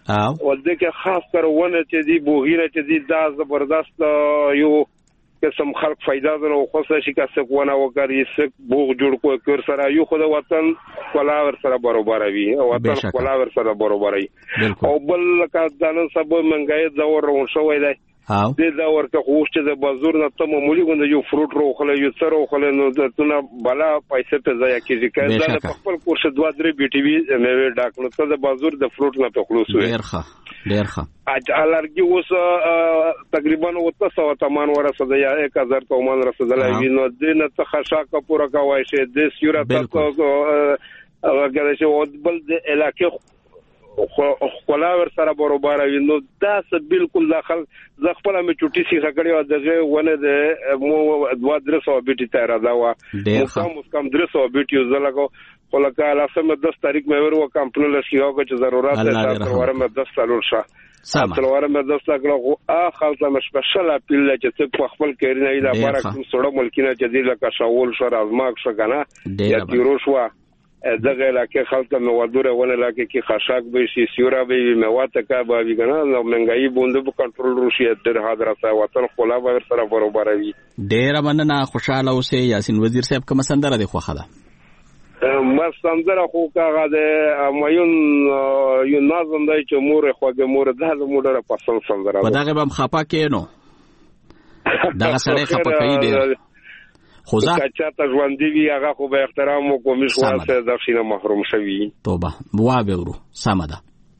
Speaker 17: او د کې خاص کر ونه چې دی بوغیره چې دی دا زبردست یو قسم خلق فائدہ درو خو څه شي کاسه کوونه وکړي څه بوغ جوړ کو کور سره یو خو د وطن کلاور سره برابر وي او وطن کلاور سره برابر وي او بل کا ځان سبو منګای زور ورو شوې ده د دا ورته خوشته د بازار نه ته معمولی غونډه یو فروټ روخله یو څه روخله نو دتونه بلا پیسې ته ځای کیږي کله دا په خپل کورس دوه درې بي ټي وي مې ډاکنو ته د بازار د فروټ نه په خلاص وي
Speaker 1: ډیر ښه ډیر ښه
Speaker 17: اج الارګي اوس تقریبا وته سو تمان ورسره یا एक हज़ार تومان رسیدلای وی نو د نه څه خشاکه پورا کوي شه د سیوره تاسو هغه چې بل د علاقې خپل ور سره برابر وي نو دا څه بالکل داخل ز خپل مې چټي سي خکړی او دغه ونه د مو دوا درسو بیٹی ته را دا وا کوم کوم درسو بیٹی زلګو ولکه لاسمه دس تاریخ مې ورو کمپنی لشيو چې ضرورت ده تاسو ورمه دس سالور شه سم ورمه دس تاکلو ا خالصه مشبشل اپیل چې په خپل کېرنه ایله بارک سړو ملکینه چې دی لکه شاول شر ازماک شګنه یا تیروشوا دغه لکه خلک نو ودوره ونه لکه کی خشاک به شي سیورا به مواته کا به ویګنه نو منګای بوند په کنټرول روشي در حاضر سره وطن خلا به سره برابر وي
Speaker 1: ډیر مننه خوشاله اوسه یاسین وزیر صاحب کوم سندره دی خوخه ده
Speaker 17: ما سندره خو کاغه ده مایون یو نازم دای چې مور خوګه مور ده مور پسند سندره
Speaker 1: په دغه بم خپا کې نو دغه سره خپا کوي ډیر خو ځا
Speaker 17: چاته ژوندۍ وي هغه خو به احترام وکړو مش واسه د شینه محروم شوی
Speaker 1: توبه بوا به ورو سمده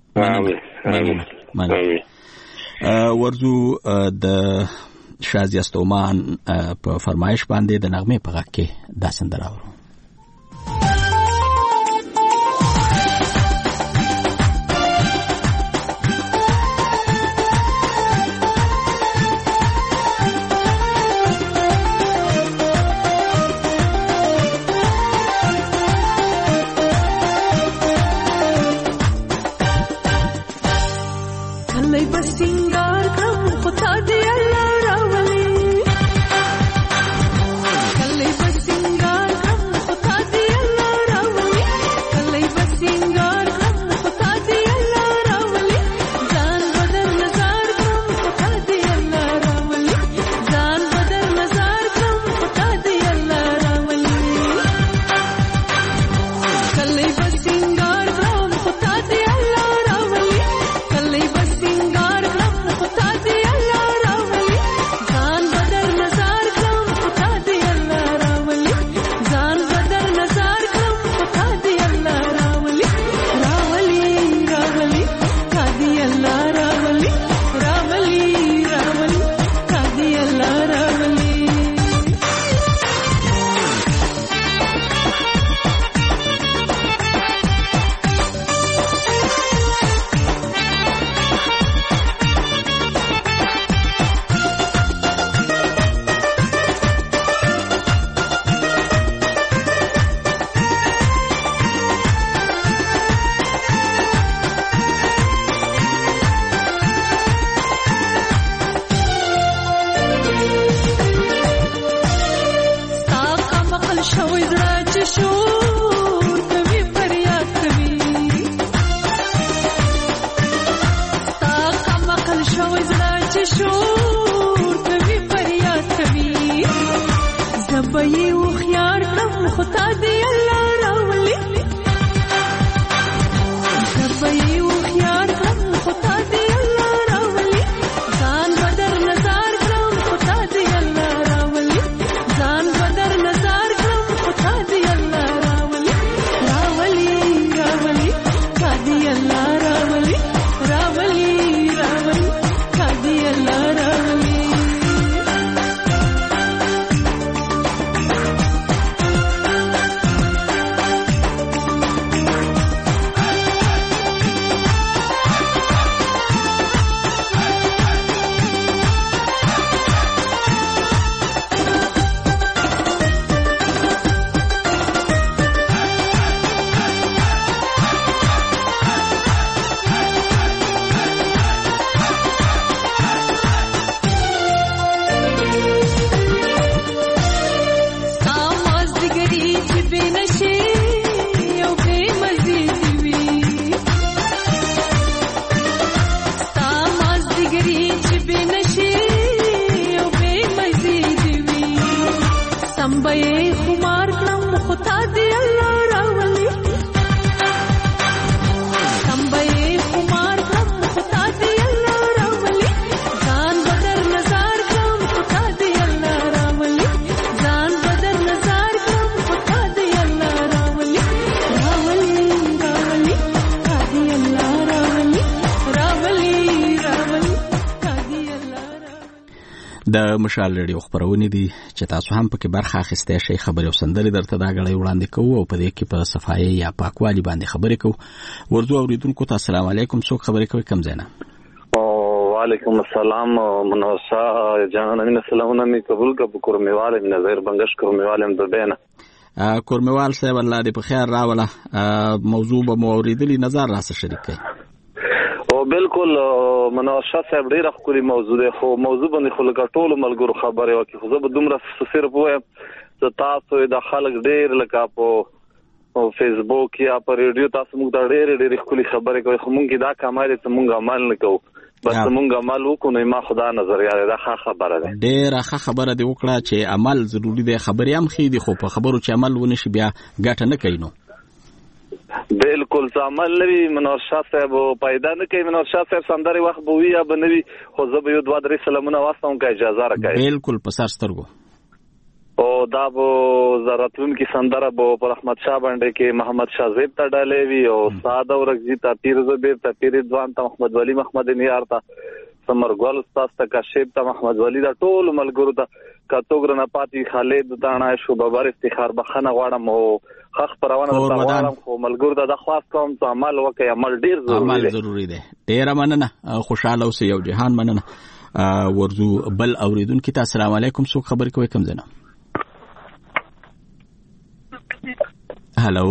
Speaker 1: امين ورزو د شازی استومان په فرمایش باندې د نغمه په غږ کې دا سندره ورو
Speaker 18: بې نشي او بې مزې دې وي سمبه یې خمار کړم خو تا دې الله راولي سمبه یې خمار کړم خو تا دې الله راولي ځان بدر نظر کړم خو تا دې الله راولي ځان بدر نظر کړم خو تا دې الله راولي راولي راولي تا دې الله راولي راولي راولي تا دې الله
Speaker 1: د مشال ریډیو خبرونه دي چې تاسو هم پکې برخه اخیسته شي خبري او سندري درته دا غړې وړاندې کوو او په دې کې په صفایي یا پاکوالي باندې خبرې کوو ورځو اوریدونکو ته السلام علیکم څوک خبرې کوي کم زینا
Speaker 19: وعلیکم السلام منوسا جان امین سلامونه می قبول کړ کورمیواله من نظر بنگش کورمیواله د بینه
Speaker 1: کورمیوال صاحب الله دې په خیر راوله موضوع به موریدلی نظر راسه شریک کړي
Speaker 19: او بالکل منوشا صاحب ډیره خوري موضوع ده خو موضوع باندې خلک ټول ملګرو خبره وکي خو زه به دومره صرف وایم چې تاسو د خلک ډیر لکه په فیسبوک یا په ریډیو تاسو موږ ته ډیر ډیر خولي خبره کوي خو موږ دا کمال ته موږ عمل نه کوو بس موږ عمل وکړو ما خدا نظر یاره دا ښه خبره ده
Speaker 1: ډیره ښه خبره دی وکړه چې عمل ضروری دی خبرې هم خې دي خو په خبرو چې عمل ونه شي بیا ګټه نه کوي نو
Speaker 19: بالکل عمل لري منور شاه صاحب پیدا نه کوي منور شاه صاحب سندري وخت بووي یا بنوي خو زه به یو دوه درې سلامونه واسطم کا اجازه راکړئ
Speaker 1: بالکل په سر سترګو
Speaker 19: او دا بو زراتون کی سندره بو پر احمد شاه باندې کې محمد شاه زیب ته ډالې وی او ساده ورغزي ته پیر زبیر ته پیر ځوان ته محمد ولی محمد نیار ته سمرګل استاد ته کاشف ته محمد ولی دا ټول ملګرو ته کاتوګر نه پاتې خالد دانا شو ببر استخار بخنه غواړم او خخ پروانه ته غواړم خو ملګرو ته د خاص کوم ته عمل وکي عمل ډیر ضروری دی
Speaker 1: عمل ضروری دی ډیر مننه خوشاله اوسئ یو جهان مننه ورزو بل اوریدونکو ته السلام علیکم څوک خبر کوي کوم زنه هلو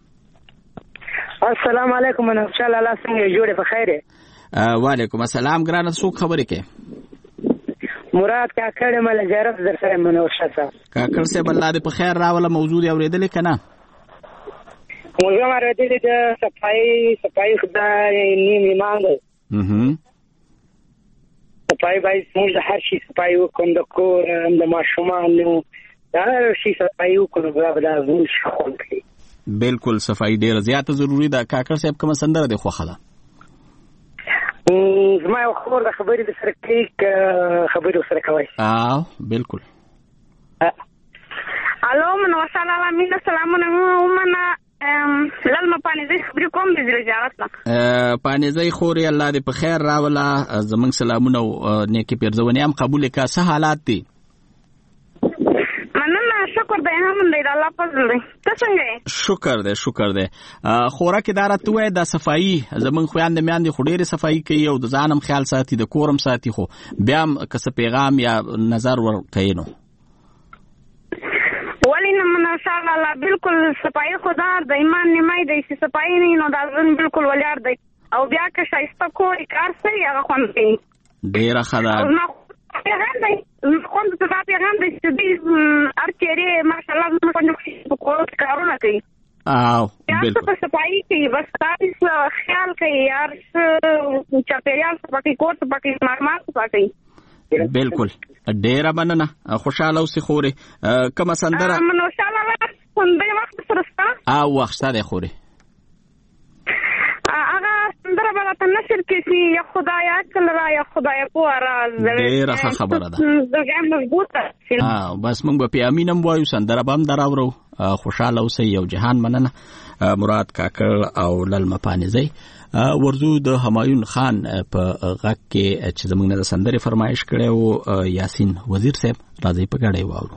Speaker 20: السلام علیکم ان شاء الله الله څنګه جوړه په خیره
Speaker 1: وعلیکم السلام ګرانه څوک خبرې کوي
Speaker 20: مراد کاکړ مل زیارت در سره منور شته
Speaker 1: کاکړ سے بل دې په خیر راوله موضوع اوریدل کنه
Speaker 20: موضوع اوریدل د صفای صفای خدای نیم ایمان ده
Speaker 1: اها
Speaker 20: صفای بای موږ هر شي صفای وکم د کور د ماشومان دا شي صفای وکم دا د زول شخول کی
Speaker 1: بالکل صفای ډیر زیاته ضروری ده کاکړ صاحب کوم سندره ده خو خلا
Speaker 20: زما یو خبر د خبرې د سره کلیک خبرې سره کوي
Speaker 1: اه بالکل
Speaker 7: الو من وصل الله من سلامونه ومنه لالما پانیزي خبرې کوم د زیارت نه
Speaker 1: پانیزي خوري الله دې په خیر راوله زمنګ سلامونه نیکی پیرزونی هم قبول کا څه حالات دي
Speaker 7: مننه شکر دی هم دی الله فضل دی ته څنګه
Speaker 1: شکر دی شکر دی خوراک اداره ته د صفائی زمون خويند میاند خډيره صفائی کوي او د ځانم خیال ساتي د کورم ساتي خو بیا کس پیغام یا نظر ور کوي نو
Speaker 7: ولینه من ان شاء الله بالکل صفائی خدا د ایمان نیمای دی چې صفائی نه نو دا ځن بالکل ولار دی او بیا که شایسته کوی کار سي هغه خوند کوي
Speaker 1: ډیره خدا
Speaker 7: پیغام دی خوند ته پیغام دی چې دې ارچره ماشاءالله موږ په کور کې کارونه کوي
Speaker 1: او
Speaker 7: بالکل په صفائی کې بس تاسو خیال کوي یار چې پیغام په کور ته پکې معلومات پکې
Speaker 1: بالکل ډیره مننه خوشاله اوسې خوري کوم سندره
Speaker 7: منو شاله څنګه وخت سره
Speaker 1: او وخت سره خوري
Speaker 7: هغه سندره بل ته نشر کیږي یا خدایا کله یا خدایا پوره
Speaker 1: ډیره خبره ده
Speaker 7: دغه مضبوطه
Speaker 1: اه بس موږ په امینم وایو سندره بم دراورو خوشاله اوسې یو جهان مننه مراد کاکړ او للمه پانیزي ورزو د همایون خان په غږ کې چې زموږ نه سندره فرمایش کړي او یاسین وزیر صاحب راځي په غړې واورو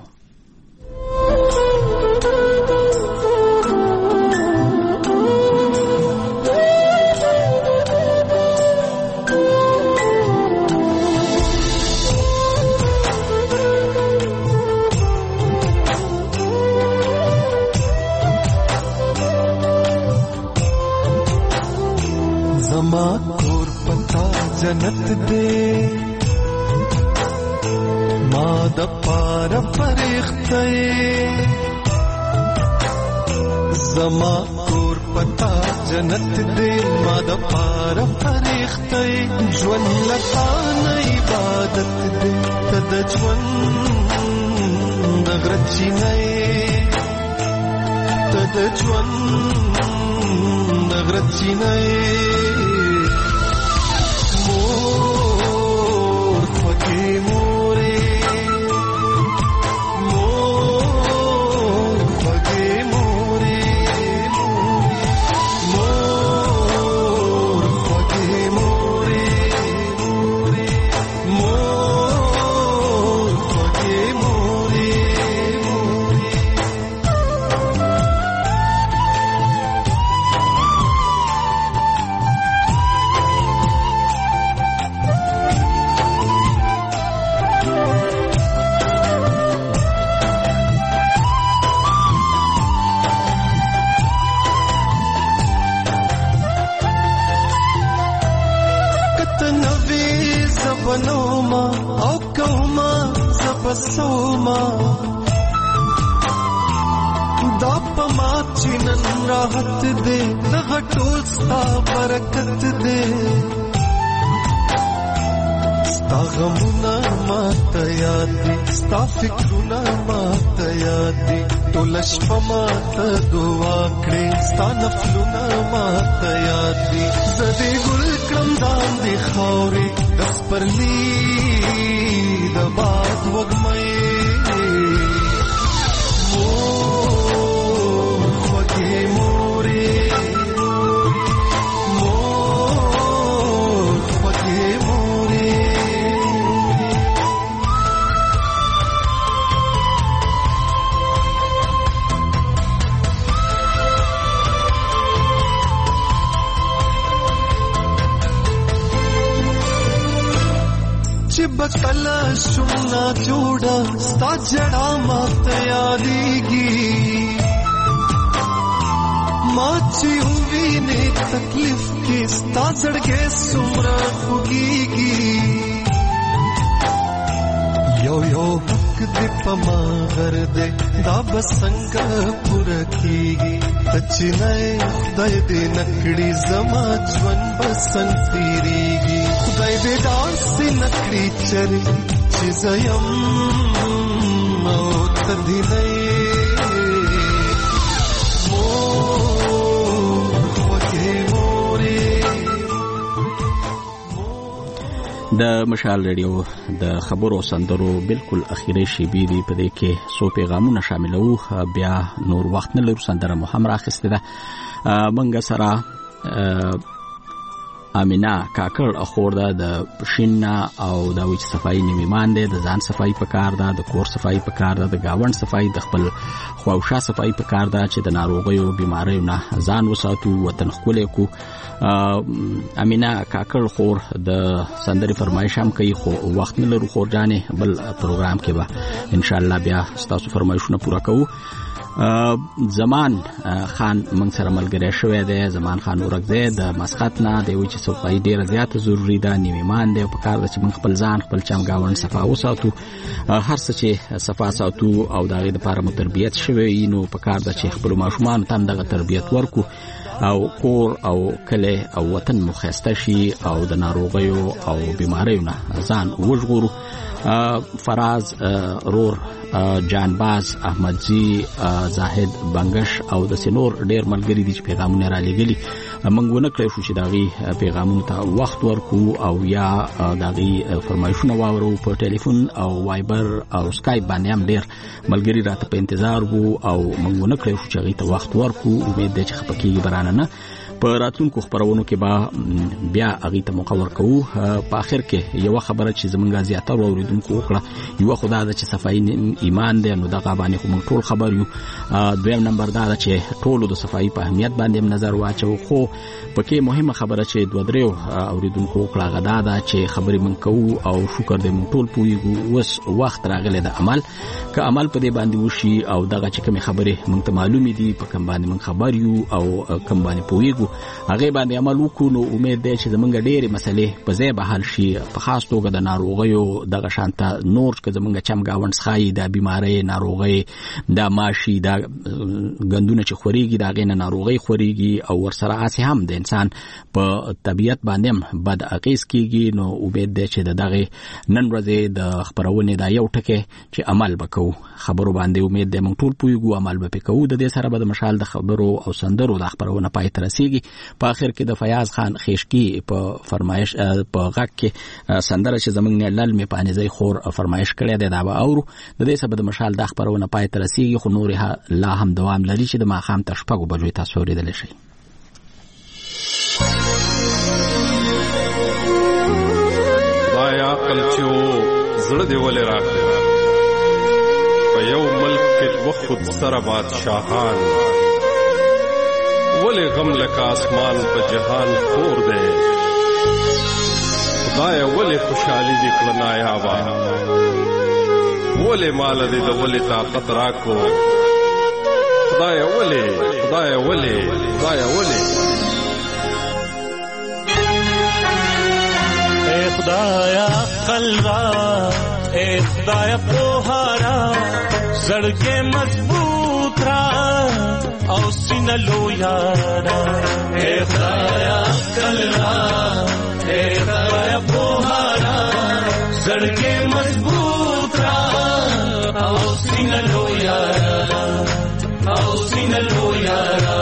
Speaker 21: زما کور پتا جنت دے ما د پار فرښتې زما کور پتا جنت دے ما د پار فرښتې ژوند لتا نه ژوند د غرچینې ته د ژوند د غرچینې مور خوږې مورې مور خوږې مورې مور خوږې مورې مور خوږې مورې بنوما او کوما زبسوما دا پما چینن راحت دے دغه ټول ستا برکت دے ستا غمونه ماته یاد دي ستا فکرونه ماته یاد دي ټوله شپه ماته دعا کړې ستا نفلونه ماته یاد دي زه دې ګل کړم داندې خاورې د سپرلي د باد وږمې مور خوږې مورې مور خوږې مورې چې بکلا شونا جوړا ستا جړا ماته یادېږي ما چې وینې تکلیف کې ستا زړګې څومره خوږېږي یو یو حق دې په ما غر دې دا به څنګه پوره کېږي ته چې نه خدای دې نکړي زما ژوند به څنګه تېرېږي خدای دې داسې نکړي چرې چې زه یم او ته دې نه
Speaker 1: د مشال ریډیو د خبرو سندرو بالکل اخیری شیبې دی په دې کې سو پیغامونه شاملو بیا نور وخت نه لرو سندره مو هم راخسته ده منګه سره امینه کاکړ اخور ده د شیننا او د وچ صفای نیمه مان ده د ځان صفای په کار ده د کور صفای په کار ده د گاوند صفای د خپل خواوشا صفای په کار ده چې د ناروغیو بیماریو نه ځان وساتو وطن خپل کو امینه کاکړ خور د سندري فرمایش هم کوي خو وخت نه لرو خور جانې بل پروګرام کې به ان شاء الله بیا تاسو فرمایشونه پوره کوو زمان خان موږ سره ملګری شوی دی زمان خان ورکزی د مسقط نه دی چې صفای ډیره زیاته ضروری ده نیمه مان دی په کار د چې موږ خپل ځان خپل چمګاون صفا وساتو هر څه چې صفا ساتو او دغه لپاره مو تربیت شوی نو په کار د چې خپل ماشومان ته دغه تربیت ورکو او کور او کله او وطن مخسته شي او د ناروغیو او بیماریو نه ځان وژغورو فراز رور جانباز احمدزی زاهد بنگش او د سنور ډیر ملګری دي چې پیغامونه را لګلي منګونه کړی شو چې داغي پیغامونه ته وخت ورکو او یا داغي فرمایشونه واورو په ټلیفون او وایبر او سکایپ باندې هم ډیر ملګری راته په انتظار وو او منګونه کړی شو چې هغه ته وخت ورکو امید ده چې خپکیږي برانه نه په راتلونکو خبرونو کې به بیا هغه ته مقرر کوو په اخر کې یو خبره چې زمونږه زیاتره اوریدونکو وکړه یو خدای د چې صفای ایمان دی نو دغه باندې کوم ټول خبر یو دویم نمبر دا چې ټول د صفای په اهمیت باندې نظر واچو خو پکې مهمه خبره چې دوه درو اوریدونکو وکړه غدا دا چې خبرې من کوو او شکر دې مون ټول پویګو وس وخت راغله د عمل که عمل په دې باندې وشي او دغه چې کوم خبره مونږ ته معلومې دي په کوم باندې مونږ خبر یو او کوم باندې پویګو هغه باندې عمل وکړو نو امید دی چې زمونږ ډېرې مسلې په ځای به حل شي په خاص توګه د ناروغیو دغه شانته نور که زمونږ چمګاونډ څښایي د بیمارۍ ناروغۍ دا ماشي دا ګندونه چې خورېږي د هغې نه ناروغۍ خورېږي او ورسره هسې هم د انسان په طبیعت باندې هم بد اغېز کېږي نو امید دی چې د دغې نن ورځې د خپرونې دا یو ټکی چې عمل به کوو خبرو باندې امید دی موږ ټول پوهېږو عمل به پې کوو د دې سره به د مشال د خبرو او سندرو دا خپرونه پای ته رسېږي په آخر کې د فیاض خان خیشکي په فرمایش په غږ کې سندره چې زموږ نه لل مې پانیزی خور فرمایش کړی دی دا به اورو د دې سبب د مشال دا خبرونه پای ته رسېږي خو نورې لا هم دوام لري چې د ماښام تر شپږو بجو تاسو اورېدلی شئ.
Speaker 2: خدای عقل چې و زړه دې ولې راکړې په یو ملک کې دوه خود سره بادشاهان ولې غم لکه آسمان په جهان خور دی خدای ولې خوشحالي دې کړه نایابه ولې مال دې د ولې طاقت راکو خدای ولې خدای ولې خدای ولې
Speaker 22: اے خدایا عقل را اے خدایا پوهارا زړګې مضبوط را او سینه لویارا اے خدایا عقل را اے خدایا پوهارا زړګې مضبوط را او سینه لویارا او سینه لویارا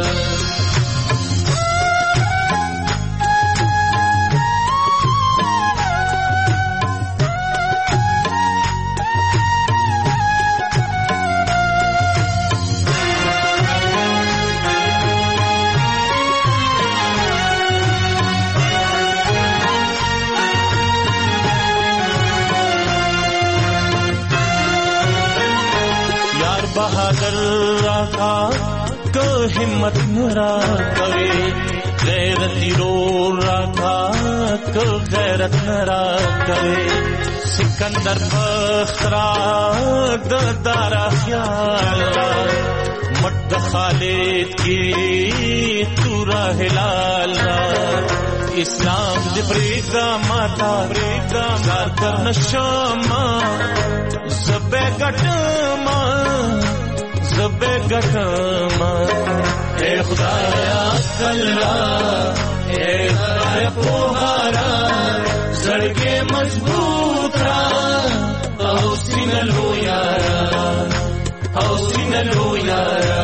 Speaker 22: बहादुर राखा को हिम्मत नरा करे गैरती रो राखा को गैरत नरा करे सिकंदर बख्तरा दारा ख्याल मट खालिद की तूरा हिलाल इस्लाम दे प्रीदा माता प्रीदा जार कर नशमा ज़बे गटमा ज़बे गटमा ए खुदाया कल्ला ए खुदाया पोहारा ज़ड़के मजबूत रा औसी न लो यारा औसी न लो यारा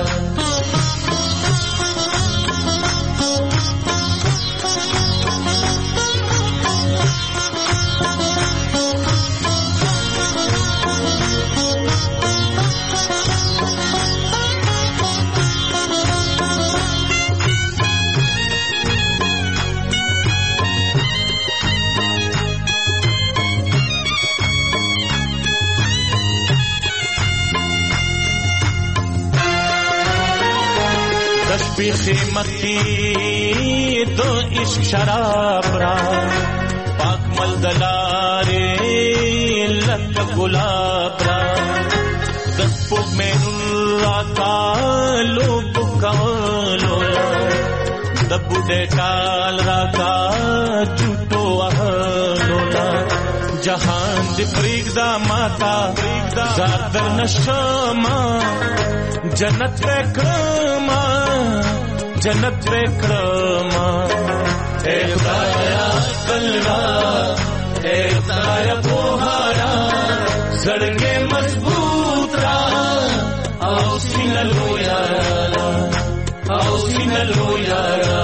Speaker 22: बेखिमती दो इश्क शराब रा पाक मलदलारे लत गुलाब रा दस्पो मेनुल्ला का लोग कवलोला दबुडे टाल राका झूठो अहलोला जहान दी प्रीगदा माता प्रीगदा ज़ादर नशमा जन्नत बेकरमा जन्नत बेकरमा ए खुदाया कल्ला ए खुदाया पोहारा ज़ड़के मजबूत रा औसी न लो यारा औसी न लो यारा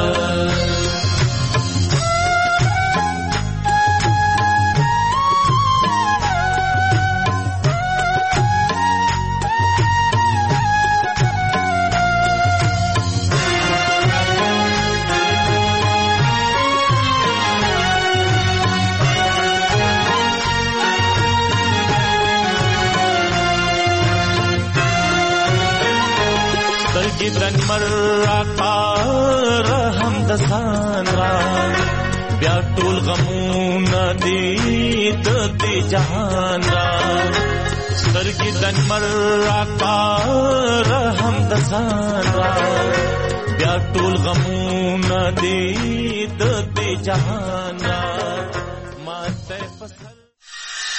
Speaker 22: गिदन मर्रा का रहम दसान रा ब्याटुल गमून दी दे जहान रा सर गिदन मर्रा का रहम दसान रा بیا ټول غمونه دي د دې جهان را ماته فصل